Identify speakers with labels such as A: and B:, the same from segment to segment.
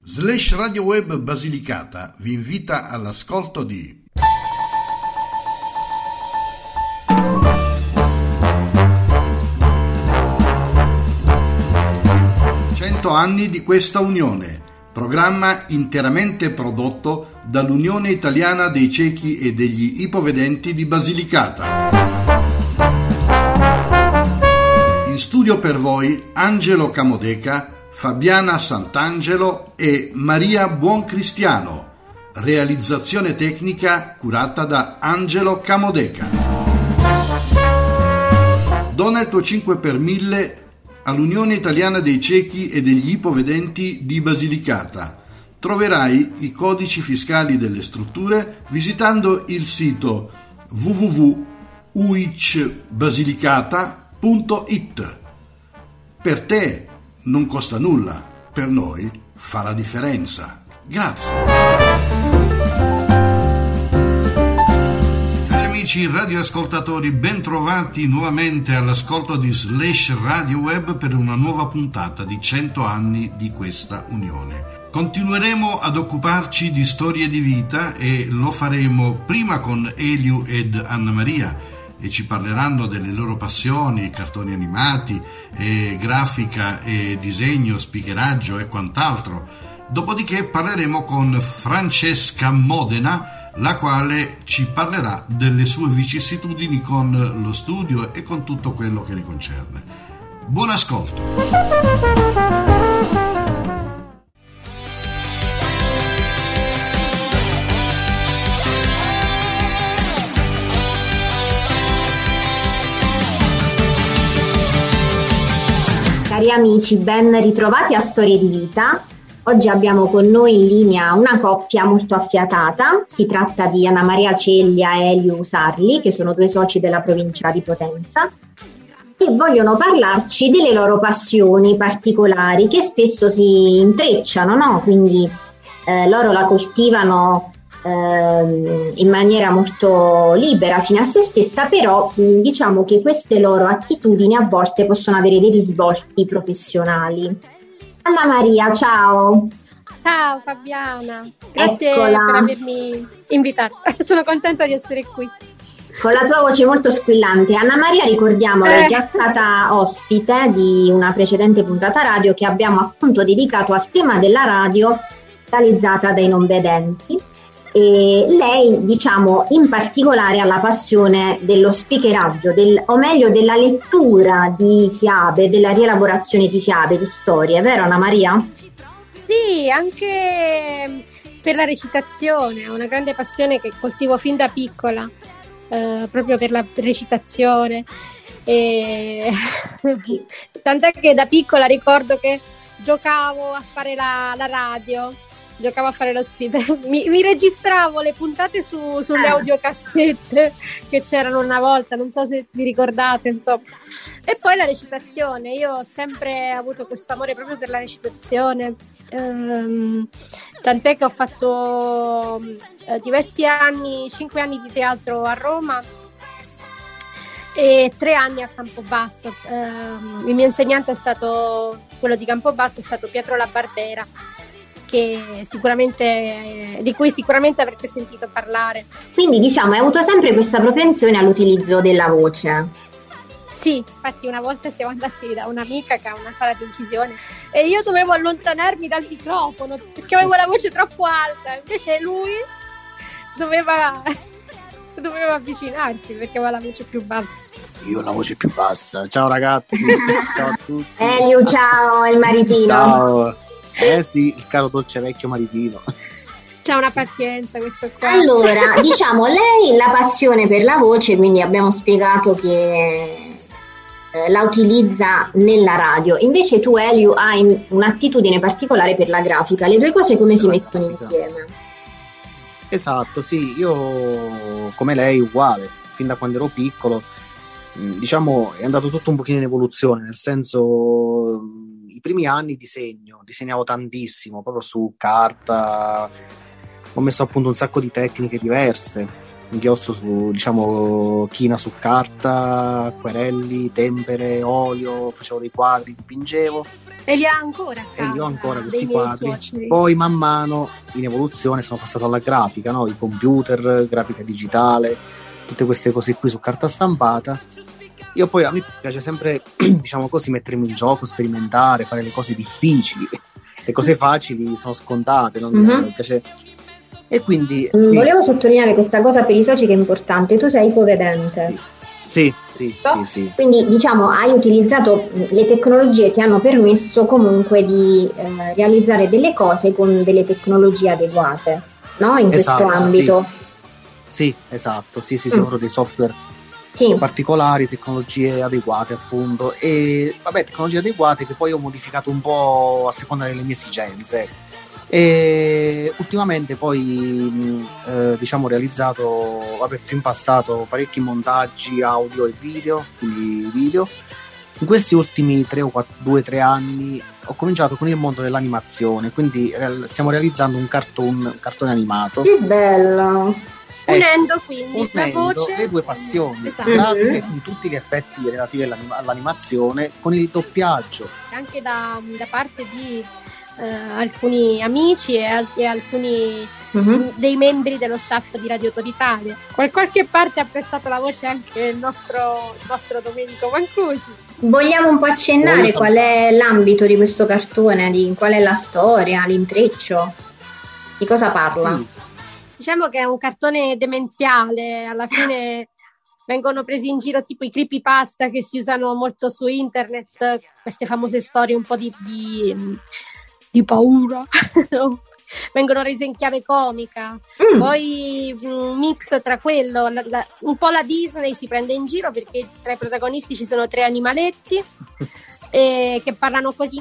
A: Radio Web Basilicata vi invita all'ascolto di 100 anni di questa unione, programma interamente prodotto dall'Unione Italiana dei Ciechi e degli Ipovedenti di Basilicata. In studio per voi Angelo Camodeca, Fabiana Sant'Angelo e Maria Buoncristiano. Realizzazione tecnica curata da Angelo Camodeca. Dona il tuo 5 per 1000 all'Unione Italiana dei Ciechi e degli Ipovedenti di Basilicata. Troverai i codici fiscali delle strutture visitando il sito www.uicbasilicata.it. Per te non costa nulla, per noi fa la differenza. Grazie. Cari amici radioascoltatori, ben trovati nuovamente all'ascolto di Radio Web per una nuova puntata di 100 anni di questa unione. Continueremo ad occuparci di storie di vita e lo faremo prima con Elio ed Anna Maria, e ci parleranno delle loro passioni, cartoni animati, grafica e disegno, speakeraggio e quant'altro. Dopodiché parleremo con Francesca Modena, la quale ci parlerà delle sue vicissitudini con lo studio e con tutto quello che ne concerne. Buon ascolto!
B: Cari amici, ben ritrovati a Storie di Vita. Oggi abbiamo con noi in linea una coppia molto affiatata. Si tratta di Anna Maria Ceglia e Elio Usarli, che sono due soci della provincia di Potenza, e vogliono parlarci delle loro passioni particolari che spesso si intrecciano, no? Quindi loro la coltivano in maniera molto libera fino a se stessa, però diciamo che queste loro attitudini a volte possono avere dei risvolti professionali. Anna Maria, ciao.
C: Ciao Fabiana, grazie per avermi invitato, sono contenta di essere qui.
B: Con la tua voce molto squillante. Anna Maria, ricordiamolo, è già stata ospite di una precedente puntata radio che abbiamo appunto dedicato al tema della radio realizzata dai non vedenti. E lei, diciamo, in particolare ha la passione dello speakeraggio, o meglio della lettura di fiabe, della rielaborazione di fiabe, di storie, vero Anna Maria?
C: Sì, anche per la recitazione, è una grande passione che coltivo fin da piccola, proprio per la recitazione. Tant'è che da piccola ricordo che giocavo a fare la radio. Giocavo a fare lo speaker, mi registravo le puntate sulle audiocassette che c'erano una volta, non so se vi ricordate, insomma. E poi la recitazione, io ho sempre avuto questo amore proprio per la recitazione, tant'è che ho fatto diversi anni, 5 anni di teatro a Roma e 3 anni a Campobasso. Il mio insegnante è stato, quello di Campobasso, è stato Pietro Labardera, di cui sicuramente avrete sentito parlare.
B: Quindi diciamo hai avuto sempre questa propensione all'utilizzo della voce.
C: Sì, infatti una volta siamo andati da un'amica che ha una sala di incisione e io dovevo allontanarmi dal microfono perché avevo la voce troppo alta, invece lui doveva avvicinarsi perché aveva la voce più bassa.
D: Io ho la voce più bassa. Ciao ragazzi. Ciao a tutti.
B: Elio, ciao, il maritino.
D: Ciao. Sì, il caro dolce vecchio maritino.
C: C'ha una pazienza questo qua.
B: Allora, diciamo, lei la passione per la voce, quindi abbiamo spiegato che la utilizza nella radio. Invece tu, Elio, hai un'attitudine particolare per la grafica. Le due cose come si mettono insieme?
D: Esatto, sì, io come lei uguale, fin da quando ero piccolo, diciamo è andato tutto un pochino in evoluzione, nel senso i primi anni disegnavo tantissimo, proprio su carta, ho messo a punto un sacco di tecniche diverse inchiostro su, diciamo, china su carta, acquerelli, tempere, olio, facevo dei quadri, dipingevo.
C: E li ha ancora a casa,
D: e li ho ancora questi
C: dei miei
D: quadri.
C: suoceri.
D: Poi man mano in evoluzione sono passato alla grafica, no? I computer, grafica digitale, tutte queste cose qui su carta stampata. Io poi, a me piace sempre, diciamo così, mettermi in gioco, sperimentare, fare le cose difficili. Le cose facili sono scontate, non mi piace. E quindi
B: volevo sottolineare questa cosa per i soci che è importante. Tu sei ipovedente.
D: Sì.
B: Quindi diciamo hai utilizzato le tecnologie, ti hanno permesso comunque di realizzare delle cose con delle tecnologie adeguate, no? In questo ambito.
D: Sì, esatto, sì, sono dei software particolari, tecnologie adeguate appunto, e vabbè, tecnologie adeguate che poi ho modificato un po' a seconda delle mie esigenze. E ultimamente poi diciamo ho realizzato, più in passato, parecchi montaggi audio e video, quindi video. In questi ultimi 2-3 anni ho cominciato con il mondo dell'animazione, quindi stiamo realizzando un cartone animato.
B: Che bello!
C: Unendo quindi la voce,
D: le due passioni, grafiche con tutti gli effetti relativi all'animazione, con il doppiaggio.
C: Anche da parte di alcuni amici e alcuni dei membri dello staff di Radio Tour Italia. Qualche parte ha prestato la voce anche il nostro Domenico Mancusi.
B: Vogliamo un po' accennare qual è l'ambito di questo cartone, di qual è la storia, l'intreccio, di cosa parla?
D: Sì.
C: Diciamo che è un cartone demenziale, alla fine vengono presi in giro tipo i creepypasta che si usano molto su internet, queste famose storie un po' di paura, vengono rese in chiave comica. Poi un mix tra quello, un po' la Disney si prende in giro perché tra i protagonisti ci sono 3 animaletti che parlano così.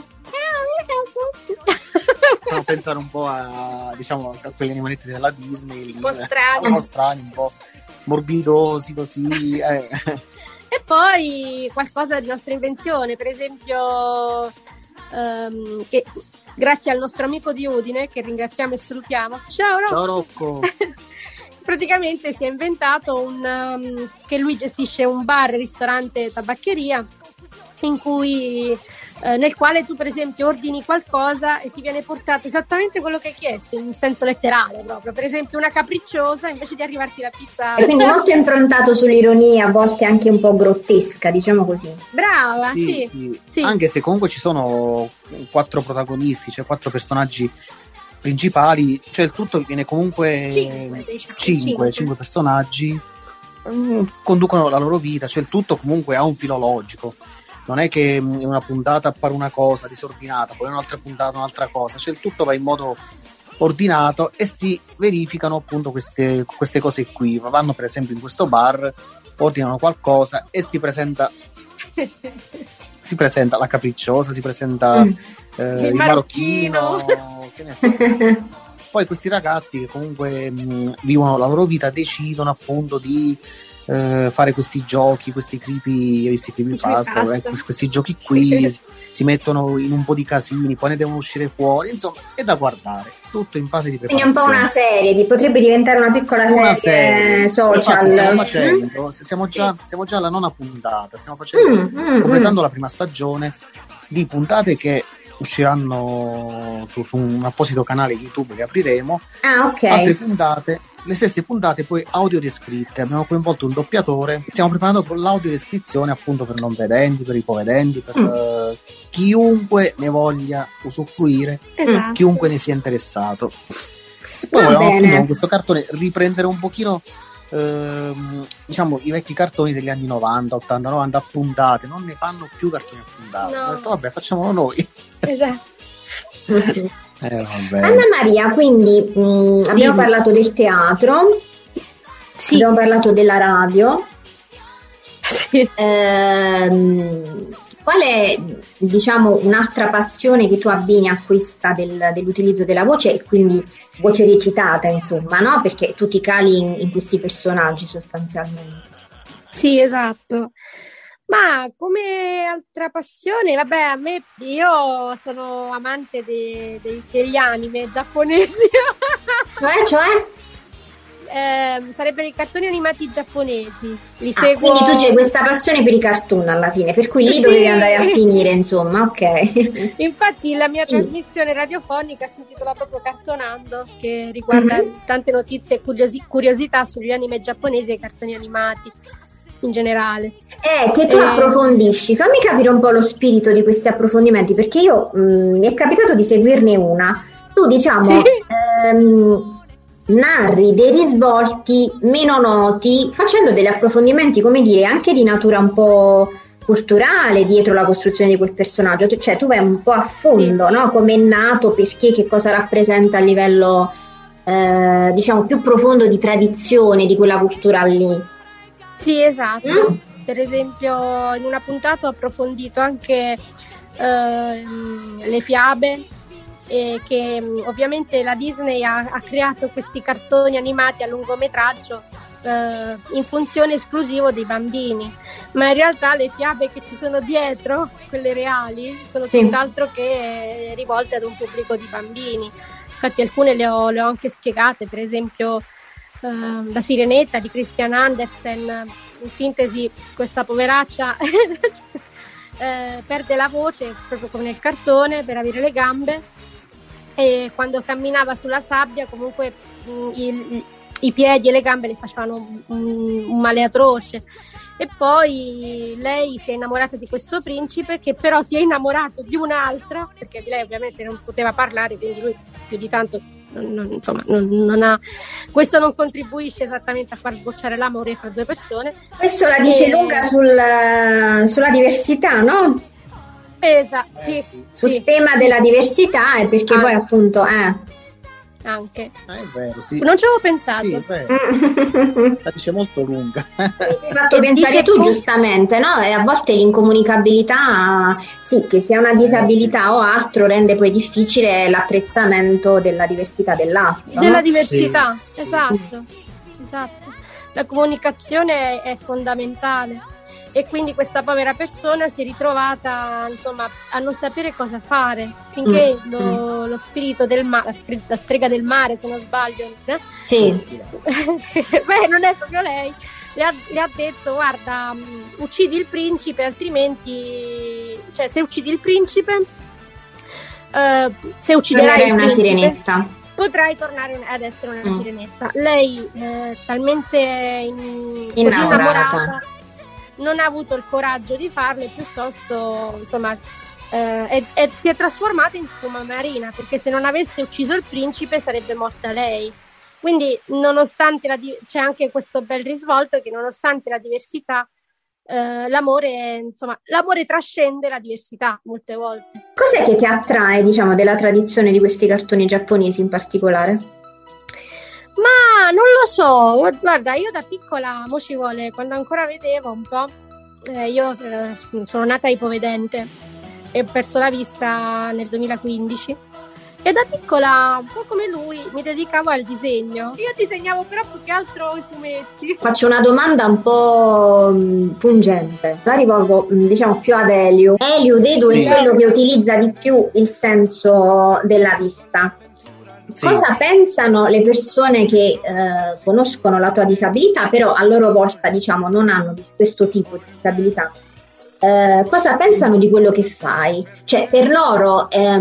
D: Fanno pensare un po' a quegli animaletti della Disney,
C: un po'
D: strani, un po' morbidosi così.
C: E poi qualcosa di nostra invenzione, per esempio che grazie al nostro amico di Udine, che ringraziamo e salutiamo, ciao Rocco. Praticamente si è inventato che lui gestisce un bar, ristorante, tabaccheria, in cui nel quale tu per esempio ordini qualcosa e ti viene portato esattamente quello che hai chiesto, in senso letterale proprio. Per esempio una capricciosa, invece di arrivarti la pizza,
B: e quindi molto improntato sull'ironia, a volte anche un po' grottesca, diciamo così.
C: Brava, sì.
D: Anche se comunque ci sono 4 protagonisti, cioè 4 personaggi principali, cioè il tutto viene comunque 5 personaggi, conducono la loro vita, cioè il tutto comunque ha un filo logico. Non è che in una puntata appare una cosa disordinata, poi in un'altra puntata un'altra cosa, cioè il tutto va in modo ordinato e si verificano appunto queste cose qui. Vanno per esempio in questo bar, ordinano qualcosa e si presenta la capricciosa, si presenta il marocchino, che ne so. Poi questi ragazzi che comunque vivono la loro vita decidono appunto di fare questi giochi, questi creepypasta, questi giochi qui, si mettono in un po' di casini, poi ne devono uscire fuori, insomma è da guardare, tutto in fase di preparazione.
B: Quindi è un po' una serie, potrebbe diventare una piccola serie social.
D: Siamo già alla 9ª puntata, stiamo completando la prima stagione di puntate che usciranno su un apposito canale YouTube che apriremo. Altre puntate, le stesse puntate poi audio descritte. Abbiamo coinvolto un doppiatore, stiamo preparando con l'audio descrizione appunto per non vedenti, per ipovedenti, per chiunque ne voglia usufruire, chiunque ne sia interessato. E poi volevamo appunto con questo cartone riprendere un pochino i vecchi cartoni degli anni 90, 80, 90 a puntate. Non ne fanno più cartoni a puntate. Ho detto, vabbè, facciamolo noi.
C: Esatto.
B: Anna Maria, quindi abbiamo parlato del teatro, abbiamo parlato della radio. Qual è, un'altra passione che tu abbini a questa dell'utilizzo della voce, e quindi voce recitata, insomma, no? Perché tu ti cali in questi personaggi sostanzialmente.
C: Sì, esatto. Ma come altra passione, vabbè, io sono amante degli anime giapponesi.
B: Cioè?
C: sarebbero i cartoni animati giapponesi. Li seguo...
B: Quindi tu c'hai questa passione per i cartoon alla fine, per cui lì dovevi andare a finire, insomma, ok.
C: Infatti la mia trasmissione radiofonica si intitola proprio Cartonando, che riguarda tante notizie e curiosità sugli anime giapponesi e i cartoni animati in generale.
B: Che tu approfondisci, fammi capire un po' lo spirito di questi approfondimenti, perché io mi è capitato di seguirne una. Tu diciamo narri dei risvolti meno noti, facendo degli approfondimenti, come dire, anche di natura un po' culturale dietro la costruzione di quel personaggio, cioè tu vai un po' a fondo, no? Come è nato, perché, che cosa rappresenta a livello diciamo più profondo di tradizione di quella cultura lì.
C: Sì, esatto. Per esempio in una puntata ho approfondito anche le fiabe, che ovviamente la Disney ha creato questi cartoni animati a lungometraggio in funzione esclusivo dei bambini, ma in realtà le fiabe che ci sono dietro, quelle reali, sono tutt'altro che rivolte ad un pubblico di bambini. Infatti alcune le ho anche spiegate, per esempio La Sirenetta di Christian Andersen. In sintesi, questa poveraccia perde la voce proprio come nel cartone per avere le gambe, e quando camminava sulla sabbia comunque i piedi e le gambe le facevano un male atroce. E poi lei si è innamorata di questo principe, che però si è innamorato di un'altra, perché di lei ovviamente non poteva parlare, quindi lui più di tanto non ha, questo non contribuisce esattamente a far sbocciare l'amore fra due persone.
B: Questo la dice lunga sulla diversità, no?
C: Esatto, sì,
B: sul tema della diversità, e perché poi appunto
C: anche
D: è vero, sì.
C: Non ci avevo pensato.
D: Sì, è vero. La dice molto lunga.
B: Hai fatto pensare tu giustamente, no? E a volte l'incomunicabilità, sì, che sia una disabilità o altro, rende poi difficile l'apprezzamento della diversità dell'altro.
C: Della diversità, sì. Esatto. La comunicazione è fondamentale. E quindi questa povera persona si è ritrovata, insomma, a non sapere cosa fare, finché lo spirito del mare, la strega del mare, se non sbaglio,
B: sì.
C: Beh, non è proprio lei, le ha detto: guarda, uccidi il principe, altrimenti, cioè, se uccidi il principe, se ucciderai il principe,
B: sirenetta,
C: potrai tornare ad essere una sirenetta. Lei talmente così innamorata non ha avuto il coraggio di farlo, e piuttosto, insomma, si è trasformata in spuma marina, perché se non avesse ucciso il principe sarebbe morta lei. Quindi nonostante c'è anche questo bel risvolto, che nonostante la diversità, l'amore trascende la diversità molte volte.
B: Cos'è che ti attrae, diciamo, della tradizione di questi cartoni giapponesi in particolare?
C: Ma non lo so, guarda, io da piccola, mo ci vuole, quando ancora vedevo un po', io sono nata ipovedente e ho perso la vista nel 2015, e da piccola, un po' come lui, mi dedicavo al disegno. Io disegnavo però più che altro i fumetti.
B: Faccio una domanda un po' pungente, la rivolgo diciamo più ad Elio. Elio, dei due, è quello che utilizza di più il senso della vista. Sì. Cosa pensano le persone che conoscono la tua disabilità, però a loro volta, diciamo, non hanno questo tipo di disabilità? Cosa pensano di quello che fai? Cioè, per loro è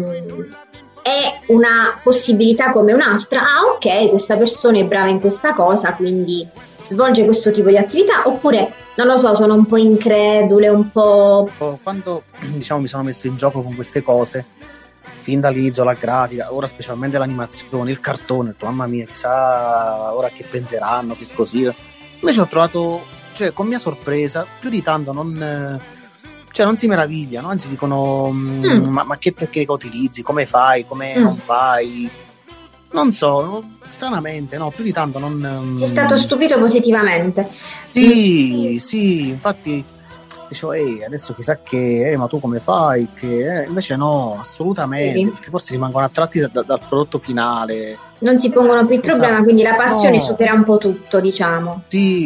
B: una possibilità come un'altra. Ok, questa persona è brava in questa cosa, quindi svolge questo tipo di attività, oppure, non lo so, sono un po' incredule, un po'...
D: Quando, diciamo, mi sono messo in gioco con queste cose, fin dall'inizio, la grafica, ora specialmente l'animazione, il cartone, ho detto, mamma mia, chissà ora che penseranno, che così. Invece ho trovato, cioè, con mia sorpresa, più di tanto non si meravigliano, anzi dicono ma che tecnica utilizzi, come fai, come non fai, non so, stranamente, no, più di tanto non...
B: Sei stato stupito positivamente.
D: Sì, infatti dicevo, adesso chissà che, ma tu come fai? Che, invece no, assolutamente, perché forse rimangono attratti dal prodotto finale.
B: Non si pongono più il problema, quindi la passione supera un po' tutto, diciamo.
D: Sì.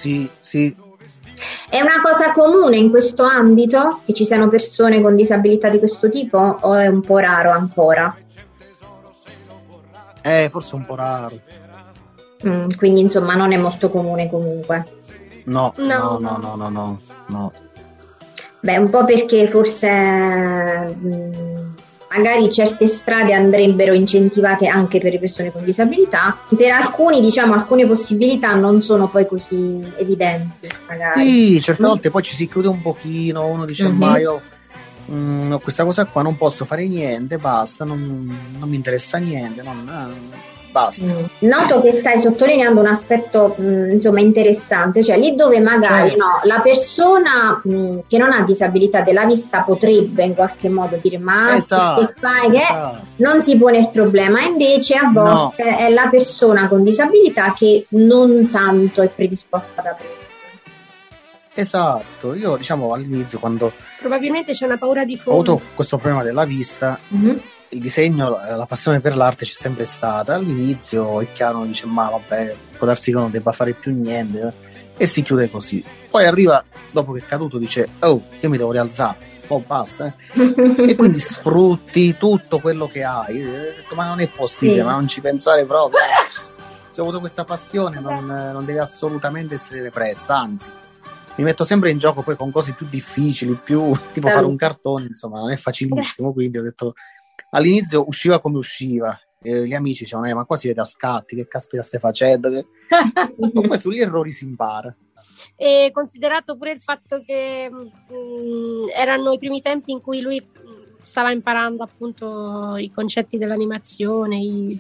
B: È una cosa comune in questo ambito, che ci siano persone con disabilità di questo tipo, o è un po' raro ancora?
D: Forse un po' raro.
B: Quindi insomma non è molto comune comunque.
D: No.
B: Beh, un po' perché forse magari certe strade andrebbero incentivate anche per le persone con disabilità. Per alcuni, diciamo, alcune possibilità non sono poi così evidenti, magari.
D: Sì, certe volte poi ci si chiude un pochino, uno dice ma io questa cosa qua non posso fare niente, basta, non mi interessa niente, basta.
B: Noto che stai sottolineando un aspetto insomma interessante, cioè lì dove magari la persona che non ha disabilità della vista potrebbe in qualche modo dire ma che fai, che non si pone il problema, invece a volte è la persona con disabilità che non tanto è predisposta ad aprirsi.
D: Esatto, io diciamo all'inizio, quando
C: probabilmente c'è una paura di fondo,
D: ho avuto questo problema della vista, il disegno, la passione per l'arte c'è sempre stata. All'inizio è chiaro, dice ma vabbè, può darsi che non debba fare più niente, e si chiude così. Poi arriva, dopo che è caduto, dice io mi devo rialzare, basta, e quindi sfrutti tutto quello che hai. Ho detto, ma non è possibile, ma non ci pensare proprio. Se ho avuto questa passione non deve assolutamente essere repressa, anzi mi metto sempre in gioco poi con cose più difficili, più tipo fare un cartone, insomma non è facilissimo, quindi ho detto, all'inizio usciva come usciva, gli amici dicevano ma qua si vede a scatti, che caspita stai facendo? Poi sugli errori si impara.
C: E considerato pure il fatto che erano i primi tempi in cui lui stava imparando appunto i concetti dell'animazione,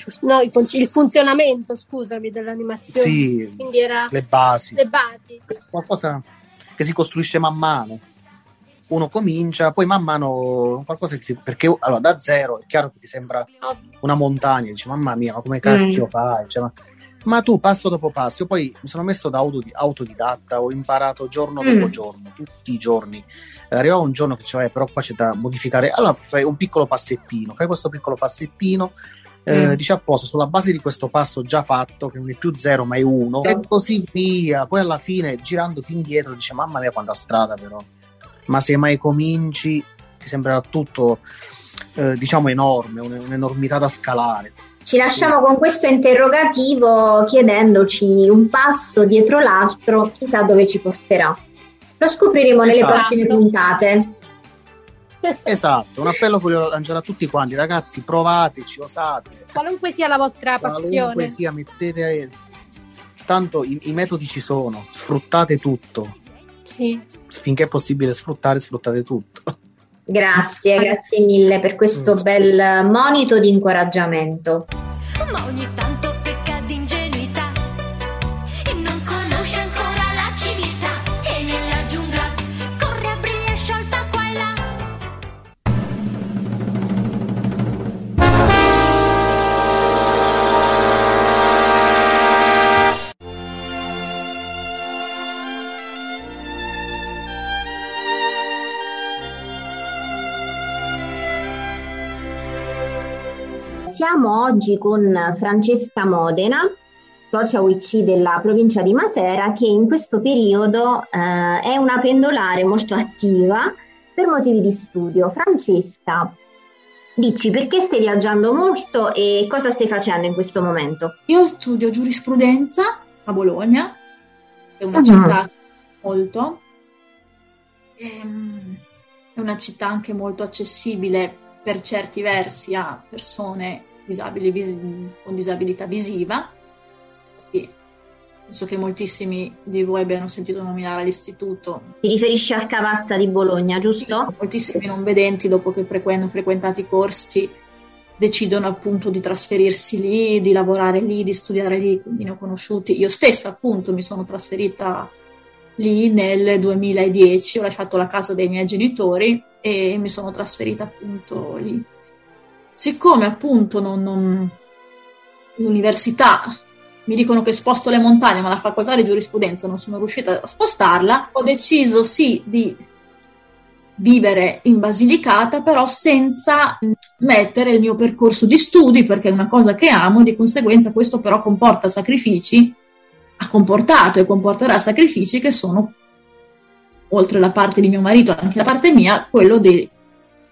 C: il funzionamento, scusami, dell'animazione.
D: Sì,
C: quindi era
D: le basi.
A: Qualcosa
D: che si costruisce man mano. Uno comincia, poi man mano qualcosa che perché allora da zero è chiaro che ti sembra una montagna, dici mamma mia, ma come cacchio fai? Cioè, ma tu passo dopo passo. Io poi mi sono messo da autodidatta, ho imparato giorno dopo giorno, tutti i giorni. Arrivava un giorno che diceva però qua c'è da modificare, allora fai un piccolo passettino, fai questo piccolo passettino, dici a posto, sulla base di questo passo già fatto, che non è più 0 ma è 1, e così via. Poi alla fine girandoti indietro dici mamma mia quanta strada, però, ma se mai cominci ti sembrerà tutto diciamo enorme, un'enormità da scalare.
B: Ci lasciamo con questo interrogativo, chiedendoci un passo dietro l'altro, chissà dove ci porterà. Lo scopriremo nelle prossime puntate.
D: Esatto, un appello che voglio lanciare a tutti quanti, ragazzi, provateci, osate.
C: Qualunque sia la vostra passione.
D: Qualunque sia, mettete, tanto i metodi ci sono, sfruttate tutto.
C: Sì.
D: Finché è possibile sfruttate tutto.
B: Grazie mille per questo bel monito di incoraggiamento.
E: Ma ogni tanto pecca di ingenuità e non conosce ancora la civiltà, e nella giungla corre a briglia sciolta qua e là.
B: Siamo oggi con Francesca Modena, socia UIC della provincia di Matera, che in questo periodo è una pendolare molto attiva per motivi di studio. Francesca, dici perché stai viaggiando molto e cosa stai facendo in questo momento?
F: Io studio giurisprudenza a Bologna, è una città molto, è una città anche molto accessibile per certi versi a persone disabili con disabilità visiva. E penso che moltissimi di voi abbiano sentito nominare l'istituto.
B: Ti riferisci al Cavazza di Bologna, giusto?
F: Moltissimi non vedenti, dopo che hanno frequentato i corsi, decidono appunto di trasferirsi lì, di lavorare lì, di studiare lì, quindi ne ho conosciuti. Io stessa appunto mi sono trasferita lì nel 2010, ho lasciato la casa dei miei genitori e mi sono trasferita appunto lì. Siccome appunto l'università mi dicono che sposto le montagne, ma la facoltà di giurisprudenza non sono riuscita a spostarla, ho deciso sì di vivere in Basilicata, però senza smettere il mio percorso di studi, perché è una cosa che amo, di conseguenza questo però comporta sacrifici, ha comportato e comporterà sacrifici che sono, oltre la parte di mio marito, anche la parte mia, quello di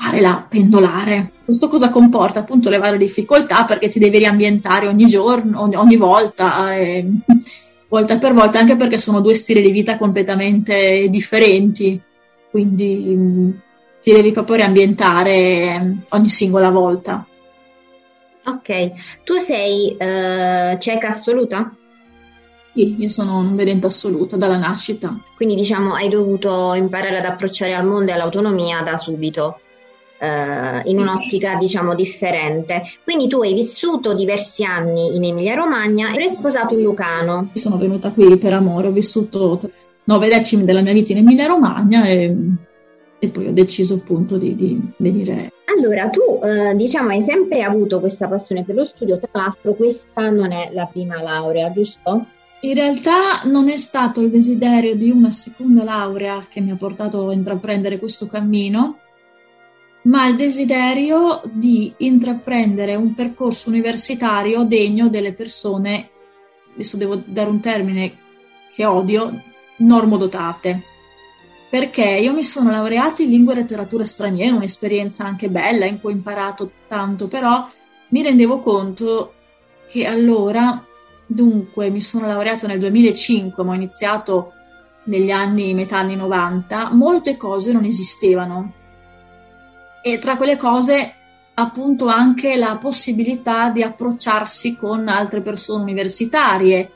F: fare la pendolare. Questo cosa comporta? Appunto le varie difficoltà, perché ti devi riambientare ogni giorno, ogni volta, volta per volta, anche perché sono due stili di vita completamente differenti, quindi ti devi proprio riambientare ogni singola volta.
B: Ok, tu sei cieca assoluta?
F: Sì, io sono non vedente assoluta dalla nascita.
B: Quindi diciamo hai dovuto imparare ad approcciare al mondo e all'autonomia da subito, in un'ottica diciamo differente. Quindi tu hai vissuto diversi anni in Emilia-Romagna e hai sposato un lucano.
F: Sono venuta qui per amore, ho vissuto 9/10 della mia vita in Emilia-Romagna e poi ho deciso appunto di venire.
B: Allora, tu diciamo hai sempre avuto questa passione per lo studio, tra l'altro questa non è la prima laurea, giusto?
F: In realtà non è stato il desiderio di una seconda laurea che mi ha portato a intraprendere questo cammino, ma il desiderio di intraprendere un percorso universitario degno delle persone, adesso devo dare un termine che odio, normodotate. Perché io mi sono laureata in lingua e letteratura straniere, un'esperienza anche bella in cui ho imparato tanto, però mi rendevo conto che allora, dunque, mi sono laureata nel 2005, ma ho iniziato metà anni 90, molte cose non esistevano. E tra quelle cose, appunto, anche la possibilità di approcciarsi con altre persone universitarie,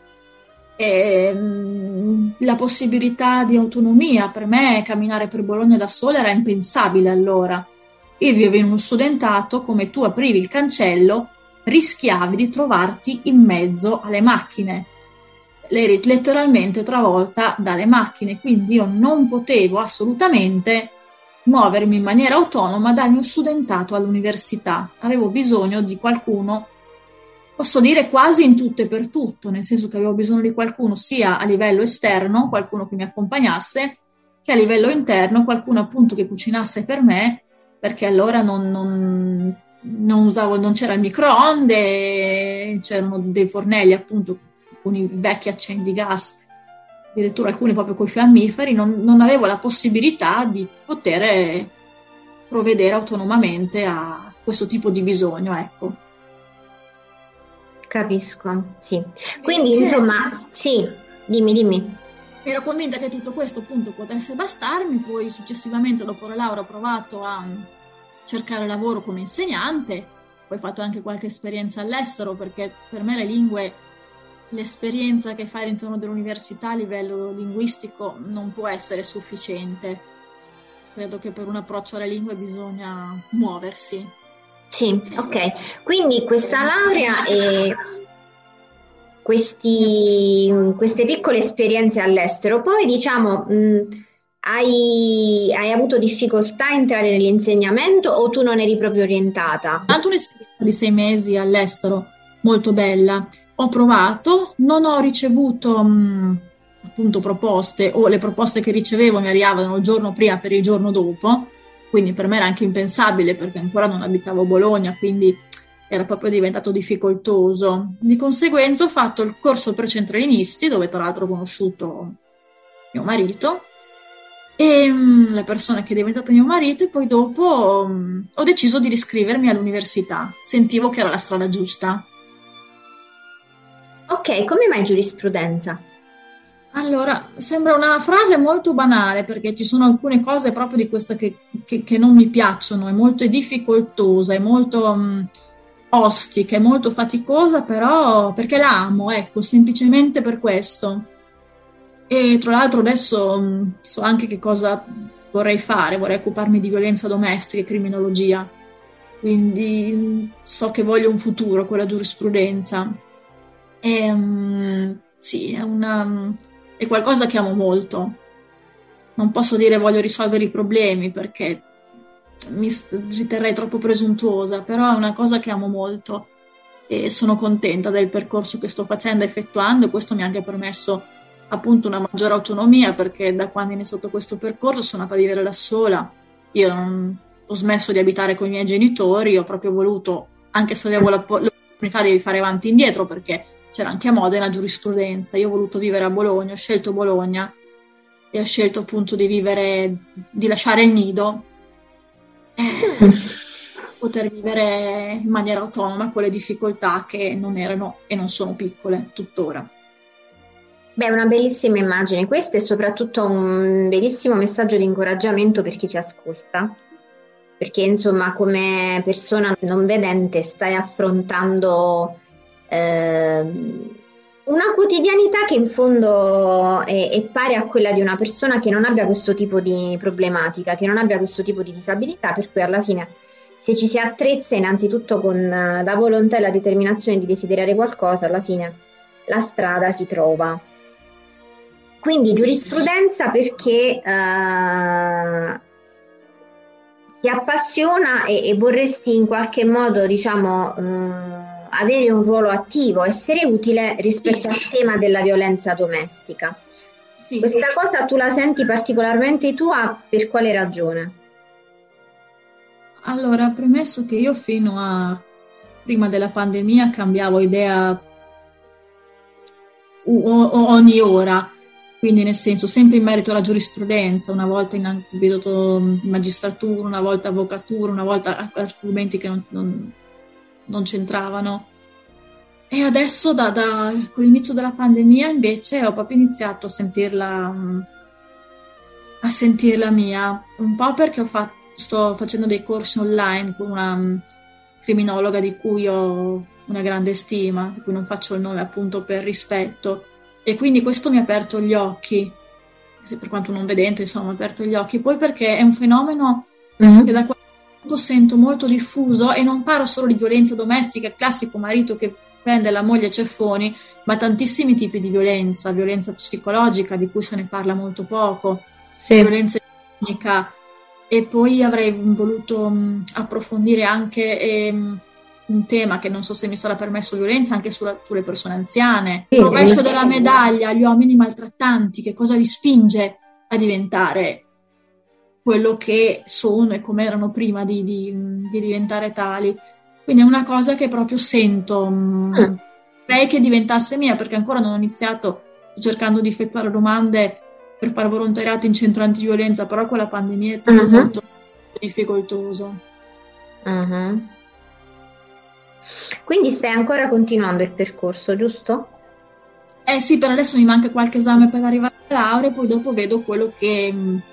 F: la possibilità di autonomia. Per me camminare per Bologna da sola era impensabile allora. Io vivevo in uno studentato, come tu aprivi il cancello rischiavi di trovarti in mezzo alle macchine, eri letteralmente travolta dalle macchine, quindi io non potevo assolutamente muovermi in maniera autonoma dal mio studentato all'università. Avevo bisogno di qualcuno, posso dire quasi in tutto e per tutto, nel senso che avevo bisogno di qualcuno sia a livello esterno, qualcuno che mi accompagnasse, che a livello interno, qualcuno appunto che cucinasse per me, perché allora non c'era il microonde, c'erano dei fornelli appunto con i vecchi accendi gas, addirittura alcuni proprio con i fiammiferi, non avevo la possibilità di poter provvedere autonomamente a questo tipo di bisogno, ecco.
B: Capisco, sì. Quindi insomma, sì, dimmi.
F: Ero convinta che tutto questo appunto potesse bastarmi, poi successivamente dopo la laurea ho provato a cercare lavoro come insegnante, poi ho fatto anche qualche esperienza all'estero, perché per me le lingue, l'esperienza che fai all'interno dell'università a livello linguistico non può essere sufficiente. Credo che per un approccio alle lingue bisogna muoversi.
B: Sì, ok. Quindi questa laurea e queste piccole esperienze all'estero, poi diciamo hai avuto difficoltà a entrare nell'insegnamento o tu non eri proprio orientata?
F: Tanto un'esperienza di 6 mesi all'estero, molto bella. Ho provato, non ho ricevuto appunto proposte, o le proposte che ricevevo mi arrivavano il giorno prima per il giorno dopo, quindi per me era anche impensabile perché ancora non abitavo a Bologna, quindi era proprio diventato difficoltoso. Di conseguenza ho fatto il corso precentralinisti, dove tra l'altro ho conosciuto mio marito e la persona che è diventata mio marito, e poi dopo ho deciso di riscrivermi all'università. Sentivo che era la strada giusta.
B: Ok, come mai giurisprudenza?
F: Allora, sembra una frase molto banale, perché ci sono alcune cose proprio di questa che non mi piacciono, è molto difficoltosa, è molto ostica, è molto faticosa, però perché la amo, ecco, semplicemente per questo. E tra l'altro adesso so anche che cosa vorrei fare, vorrei occuparmi di violenza domestica e criminologia, quindi so che voglio un futuro con la giurisprudenza. E, sì, è qualcosa che amo molto. Non posso dire voglio risolvere i problemi perché mi riterrei troppo presuntuosa, però è una cosa che amo molto e sono contenta del percorso che sto facendo, effettuando, e questo mi ha anche permesso appunto una maggiore autonomia, perché da quando ho iniziato questo percorso sono andata a vivere da sola. Io ho smesso di abitare con i miei genitori, ho proprio voluto, anche se avevo l'opportunità di fare avanti e indietro, perché c'era anche a Modena giurisprudenza, io ho voluto vivere a Bologna, ho scelto Bologna e ho scelto appunto di lasciare il nido poter vivere in maniera autonoma con le difficoltà che non erano e non sono piccole tuttora.
B: Beh, è una bellissima immagine, questo è soprattutto un bellissimo messaggio di incoraggiamento per chi ci ascolta, perché insomma come persona non vedente stai affrontando una quotidianità che in fondo è pari a quella di una persona che non abbia questo tipo di problematica, che non abbia questo tipo di disabilità, per cui alla fine se ci si attrezza innanzitutto con la volontà e la determinazione di desiderare qualcosa, alla fine la strada si trova. Quindi giurisprudenza perché ti appassiona e vorresti in qualche modo, diciamo, avere un ruolo attivo, essere utile rispetto al tema della violenza domestica.
F: Sì.
B: Questa cosa tu la senti particolarmente tua, per quale ragione?
F: Allora, premesso che io fino a prima della pandemia cambiavo idea ogni ora, quindi nel senso sempre in merito alla giurisprudenza, una volta in ambito magistratura, una volta avvocatura, una volta argomenti che non c'entravano. E adesso con l'inizio della pandemia invece ho proprio iniziato a sentirla mia, un po' perché sto facendo dei corsi online con una criminologa di cui ho una grande stima, di cui non faccio il nome appunto per rispetto, e quindi questo mi ha aperto gli occhi, per quanto non vedente, insomma, mi ha aperto gli occhi. Poi perché è un fenomeno che da qualche tempo sento molto diffuso, e non parlo solo di violenza domestica, il classico marito che prende la moglie a ceffoni, ma tantissimi tipi di violenza psicologica di cui se ne parla molto poco, violenza economica, e poi avrei voluto approfondire anche un tema che non so se mi sarà permesso, violenza anche sulle persone anziane, il rovescio della medaglia, gli uomini maltrattanti, che cosa li spinge a diventare quello che sono e come erano prima di diventare tali. Quindi è una cosa che proprio sento, vorrei che diventasse mia, perché ancora non ho iniziato, sto cercando di effettuare domande per fare volontariato in centro antiviolenza, però con la pandemia è tutto molto difficoltoso.
B: Quindi stai ancora continuando il percorso, giusto?
F: Sì, per adesso mi manca qualche esame per arrivare alla laurea, poi dopo vedo quello che,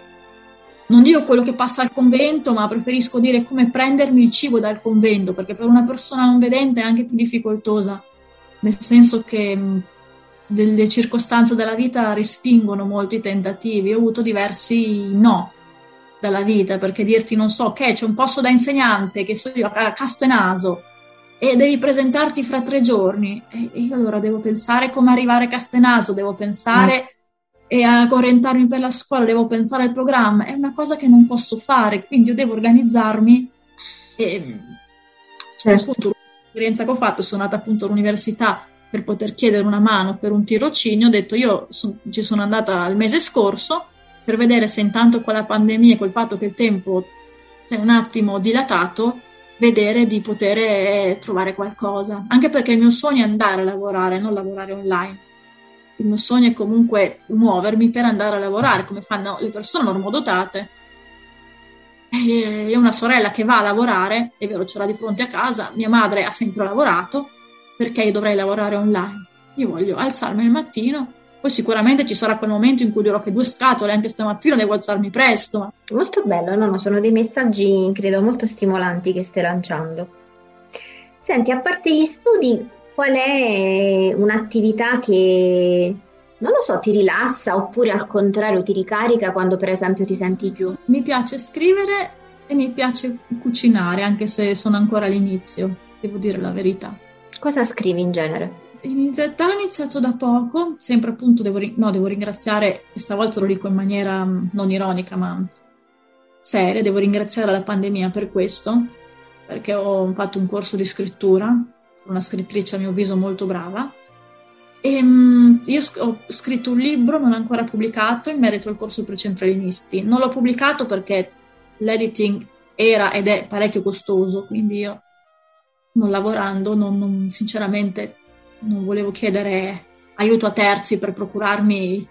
F: non dico quello che passa al convento, ma preferisco dire come prendermi il cibo dal convento, perché per una persona non vedente è anche più difficoltosa, nel senso che delle circostanze della vita respingono molto i tentativi. Ho avuto diversi no dalla vita, perché dirti, non so, che c'è un posto da insegnante, che so io, a Castenaso, e devi presentarti fra 3 giorni, e io allora devo pensare come arrivare a Castenaso, devo pensare e a orientarmi per la scuola, devo pensare al programma, è una cosa che non posso fare, quindi io devo organizzarmi. E appunto l'esperienza che ho fatto, sono andata appunto all'università per poter chiedere una mano per un tirocinio, ho detto ci sono andata il mese scorso per vedere se intanto con la pandemia e col fatto che il tempo si è un attimo dilatato, vedere di poter trovare qualcosa, anche perché il mio sogno è andare a lavorare, non lavorare online. Il mio sogno è comunque muovermi per andare a lavorare, come fanno le persone normodotate. E ho una sorella che va a lavorare, è vero, ce l'ha di fronte a casa, mia madre ha sempre lavorato, perché io dovrei lavorare online? Io voglio alzarmi al mattino, poi sicuramente ci sarà quel momento in cui dirò che 2 scatole, anche stamattina devo alzarmi presto.
B: Molto bello, no? Sono dei messaggi, credo, molto stimolanti che stai lanciando. Senti, a parte gli studi, qual è un'attività che, non lo so, ti rilassa oppure al contrario ti ricarica quando per esempio ti senti giù?
F: Mi piace scrivere e mi piace cucinare, anche se sono ancora all'inizio, devo dire la verità.
B: Cosa scrivi in genere?
F: In realtà ho iniziato da poco, sempre appunto devo ringraziare, e stavolta lo dico in maniera non ironica ma seria, devo ringraziare la pandemia per questo, perché ho fatto un corso di scrittura, una scrittrice a mio avviso molto brava, e io ho scritto un libro non ancora pubblicato in merito al corso per centralinisti. Non l'ho pubblicato perché l'editing era ed è parecchio costoso, quindi io non lavorando sinceramente non volevo chiedere aiuto a terzi per procurarmi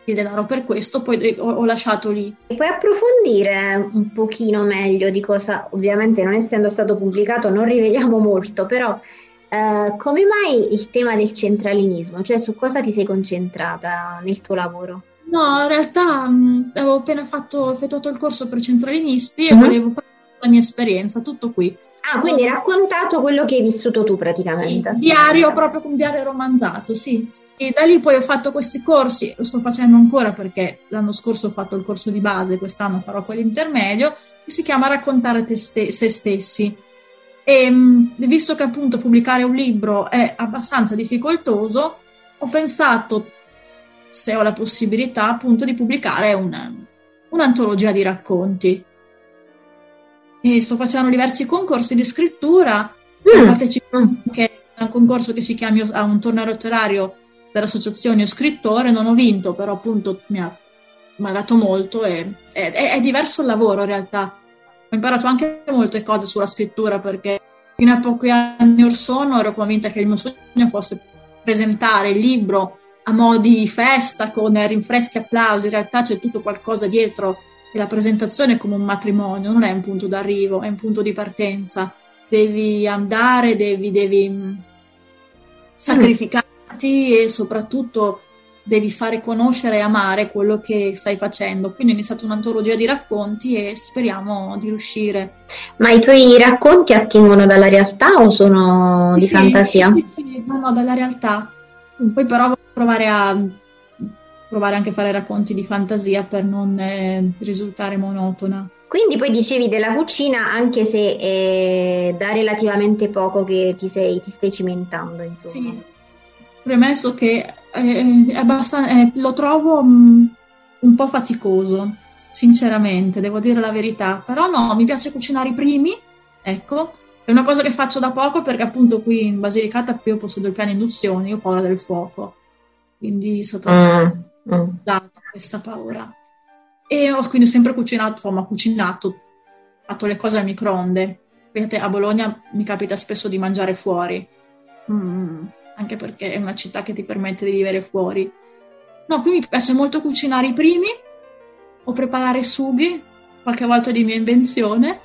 F: il denaro per questo, poi ho lasciato lì.
B: E puoi approfondire un pochino meglio di cosa, ovviamente non essendo stato pubblicato non riveliamo molto, però come mai il tema del centralinismo? Cioè su cosa ti sei concentrata nel tuo lavoro?
F: No, in realtà avevo appena effettuato il corso per centralinisti e volevo parlare della mia esperienza, tutto qui.
B: Ah, quindi hai raccontato quello che hai vissuto tu praticamente.
F: Sì, diario, proprio un diario romanzato, sì. E da lì poi ho fatto questi corsi, lo sto facendo ancora perché l'anno scorso ho fatto il corso di base, quest'anno farò quello intermedio, che si chiama Raccontare se stessi. E visto che appunto pubblicare un libro è abbastanza difficoltoso, ho pensato, se ho la possibilità, appunto di pubblicare un'antologia di racconti. E sto facendo diversi concorsi di scrittura, ho partecipato anche a un concorso che si chiama a un torneo letterario per associazioni o scrittore, non ho vinto, però appunto mi ha dato molto e è diverso il lavoro in realtà. Ho imparato anche molte cose sulla scrittura perché fino a pochi anni or sono ero convinta che il mio sogno fosse presentare il libro a mo' di festa con rinfreschi e applausi, in realtà c'è tutto qualcosa dietro e la presentazione è come un matrimonio, non è un punto d'arrivo, è un punto di partenza. Devi andare, devi sacrificarti e soprattutto devi fare conoscere e amare quello che stai facendo. Quindi è iniziata un'antologia di racconti e speriamo di riuscire.
B: Ma i tuoi racconti attingono dalla realtà o sono di fantasia?
F: Sì, no, dalla realtà. Poi però voglio provare anche a fare racconti di fantasia per non risultare monotona.
B: Quindi poi dicevi della cucina, anche se è da relativamente poco che ti stai cimentando, insomma.
F: Sì, premesso che lo trovo un po' faticoso, sinceramente, devo dire la verità. Però no, mi piace cucinare i primi, ecco. È una cosa che faccio da poco perché appunto qui in Basilicata io posseggo il piano induzione, io ho paura del fuoco. Quindi sono data questa paura. E quindi ho sempre cucinato, fatto le cose al microonde. Vedete, a Bologna mi capita spesso di mangiare fuori, anche perché è una città che ti permette di vivere fuori. No, qui mi piace molto cucinare i primi o preparare sughi, qualche volta di mia invenzione.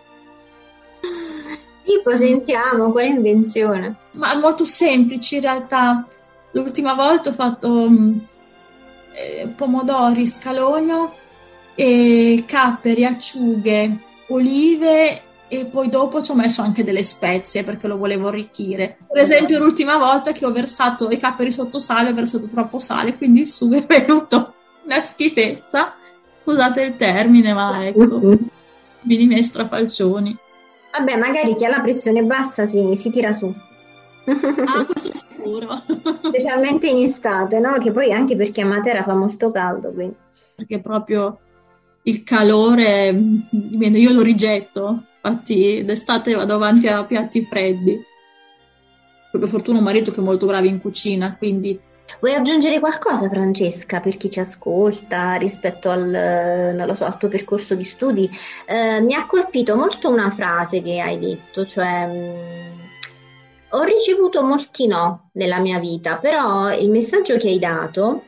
B: Tipo, sentiamo, quale invenzione?
F: Ma molto semplici in realtà. L'ultima volta ho fatto pomodori, scalogno, e capperi, acciughe, olive e poi dopo ci ho messo anche delle spezie perché lo volevo arricchire. Per esempio l'ultima volta che ho versato i capperi sotto sale ho versato troppo sale, quindi il sugo è venuto una schifezza, scusate il termine, ma ecco, mini miei strafalcioni.
B: Vabbè, magari chi ha la pressione bassa si tira su.
F: Ah, questo sicuro.
B: Specialmente in estate, no? Che poi anche perché a Matera fa molto caldo, quindi.
F: Perché proprio il calore, io lo rigetto, infatti d'estate vado avanti a piatti freddi. Per fortuna un marito che è molto bravo in cucina, quindi...
B: Vuoi aggiungere qualcosa, Francesca, per chi ci ascolta rispetto non lo so, al tuo percorso di studi? Mi ha colpito molto una frase che hai detto, cioè ho ricevuto molti no nella mia vita, però il messaggio che hai dato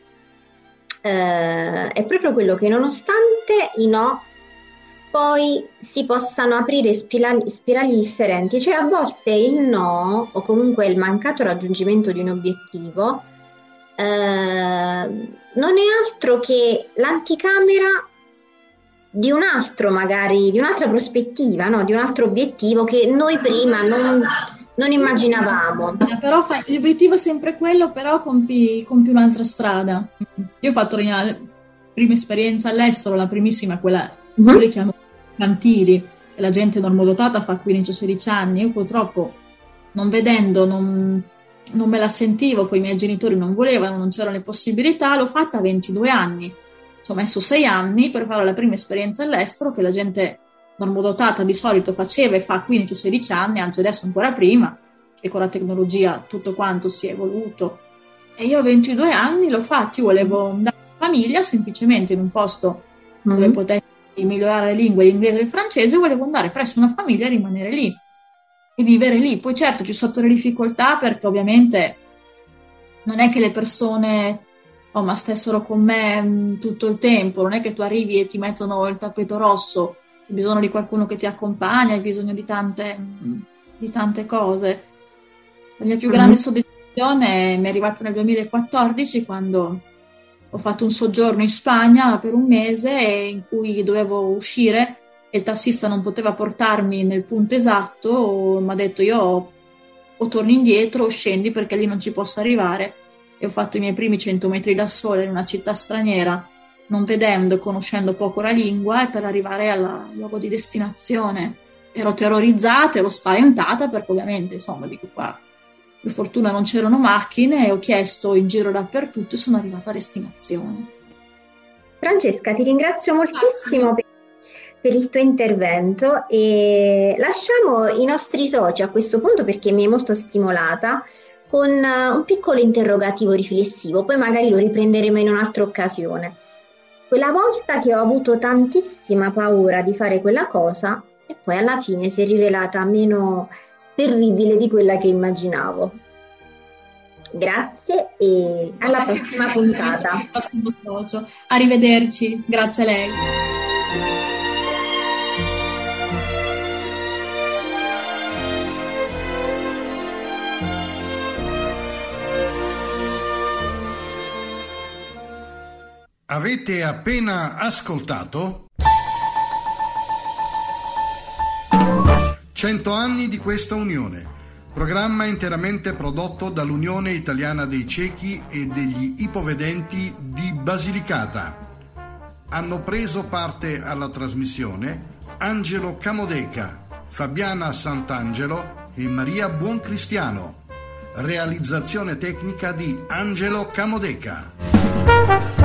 B: è proprio quello che nonostante i no poi si possano aprire spirali differenti, cioè a volte il no o comunque il mancato raggiungimento di un obiettivo non è altro che l'anticamera di un altro, magari di un'altra prospettiva, no? Di un altro obiettivo che noi prima non immaginavamo.
F: Però l'obiettivo è sempre quello, però compi un'altra strada. Io ho fatto la prima esperienza all'estero, la primissima, quella io le chiamo infantili, e la gente normodotata fa 15-16 anni. Io purtroppo, non vedendo, non me la sentivo, poi i miei genitori non volevano, non c'erano le possibilità, l'ho fatta a 22 anni. Ci ho messo 6 anni per fare la prima esperienza all'estero, che la gente normodotata di solito faceva e fa 15-16 anni, anzi adesso ancora prima, e con la tecnologia tutto quanto si è evoluto. E io a 22 anni l'ho fatto, io volevo andare in famiglia semplicemente in un posto dove potessi migliorare le lingue, l'inglese e il francese, volevo andare presso una famiglia e rimanere lì e vivere lì. Poi certo ci sono state le difficoltà perché ovviamente non è che le persone oh, ma stessero con me tutto il tempo, non è che tu arrivi e ti mettono il tappeto rosso, hai bisogno di qualcuno che ti accompagna, hai bisogno di tante cose. La mia più grande soddisfazione mi è arrivata nel 2014, quando ho fatto un soggiorno in Spagna per un mese in cui dovevo uscire e il tassista non poteva portarmi nel punto esatto. Mi ha detto: io o torni indietro o scendi, perché lì non ci posso arrivare. E ho fatto i miei primi 100 metri da sola in una città straniera, non vedendo e conoscendo poco la lingua, e per arrivare al luogo di destinazione ero terrorizzata, ero spaventata, perché ovviamente, insomma, dico qua, per fortuna non c'erano macchine, e ho chiesto in giro dappertutto e sono arrivata a destinazione.
B: Francesca, ti ringrazio moltissimo per il tuo intervento, e lasciamo i nostri soci a questo punto, perché mi hai molto stimolata, con un piccolo interrogativo riflessivo, poi magari lo riprenderemo in un'altra occasione. Quella volta che ho avuto tantissima paura di fare quella cosa, e poi alla fine si è rivelata meno terribile di quella che immaginavo. Grazie e alla prossima puntata.
F: Arrivederci, grazie a lei.
A: Avete appena ascoltato 100 anni di questa unione, programma interamente prodotto dall'Unione Italiana dei Ciechi e degli Ipovedenti di Basilicata. Hanno preso parte alla trasmissione Angelo Camodeca, Fabiana Sant'Angelo e Maria Buoncristiano. Realizzazione tecnica di Angelo Camodeca.